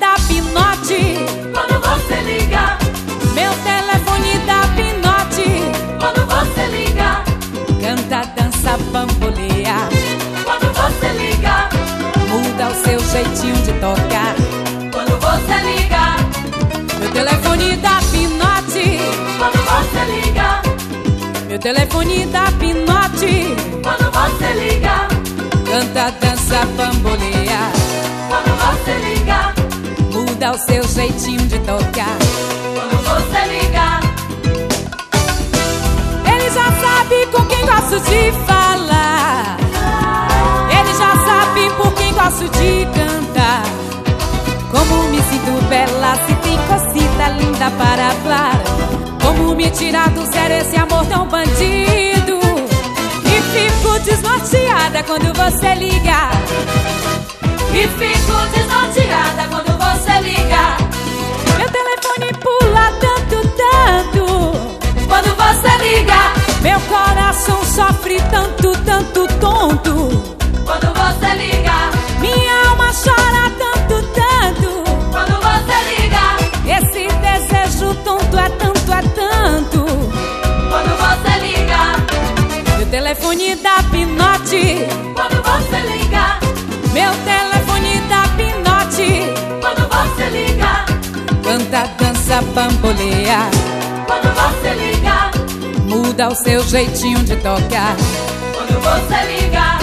dá pinote quando você liga. Meu telefone dá pinote Quando você liga. Canta, dança, bamboleia Quando você liga. Muda o seu jeitinho de tocar Quando você liga. Meu telefone dá pinote Quando você liga. Meu telefone dá pinote Quando você liga. Canta, dança, bamboleia Quando você liga. Muda o seu jeitinho de tocar Quando você liga. Ele já sabe com quem gosto de falar. Ele já sabe por quem gosto de cantar. Como me sinto bela se tem cosita linda para falar. Como me tirar do sério esse amor tão bandido. E fico desnorteada quando você liga. E fico desnorteada quando você liga. Meu telefone pula tanto, tanto Quando você liga. Meu coração sofre tanto, tanto, tonto Quando você liga. Minha alma chora tanto, tanto Quando você liga. Esse desejo tonto é tanto, é tanto Quando você liga. Meu telefone dá pinote Quando você liga. Meu telefone dá pinote Quando você liga. Canta, dança, bamboleia Quando você liga. Muda o seu jeitinho de tocar Quando você liga.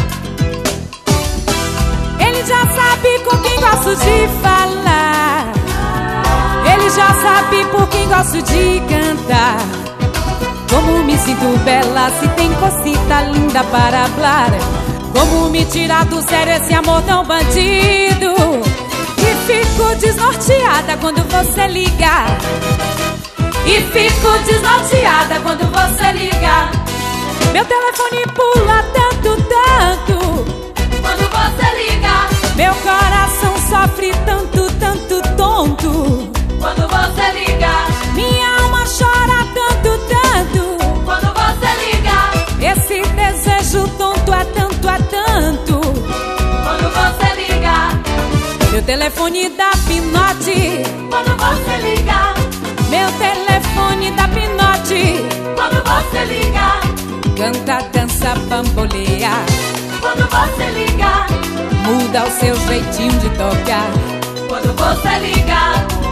Ele já sabe com quem gosto de falar. Ele já sabe por quem gosto de cantar. Como me sinto bela se tem cosita linda para falar. Como me tirar do sério esse amor tão bandido. E fico desnorteada quando você liga. E fico desnorteada quando você liga. Meu telefone pula tanto, tanto Quando você liga. Meu coração sofre tanto, tanto, tonto Quando você liga. Minha alma chora tanto, tanto Quando você liga. Esse desejo tonto é tanto, é tanto Quando você liga. Meu telefone dá pinote Quando você liga. Meu telefone dá pinote Quando você liga. Canta, dança, bamboleia Quando você liga. Muda o seu jeitinho de tocar Quando você liga.